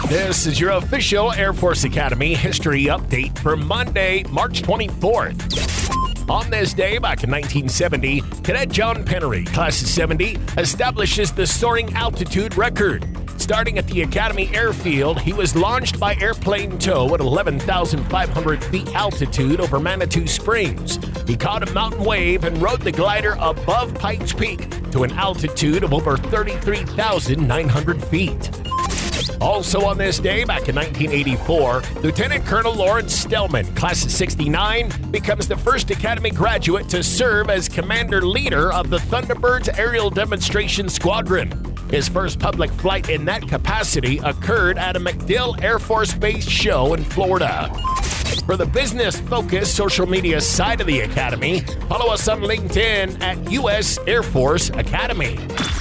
This is your official Air Force Academy history update for Monday, March 24th. On this day, back in 1970, Cadet John Pennery, Class of 70, establishes the soaring altitude record. Starting at the Academy Airfield, he was launched by airplane tow at 11,500 feet altitude over Manitou Springs. He caught a mountain wave and rode the glider above Pikes Peak to an altitude of over 33,900 feet. Also on this day, back in 1984, Lieutenant Colonel Lawrence Stellman, Class of 69, becomes the first Academy graduate to serve as commander-leader of the Thunderbirds Aerial Demonstration Squadron. His first public flight in that capacity occurred at a MacDill Air Force Base show in Florida. For the business-focused social media side of the Academy, follow us on LinkedIn at U.S. Air Force Academy.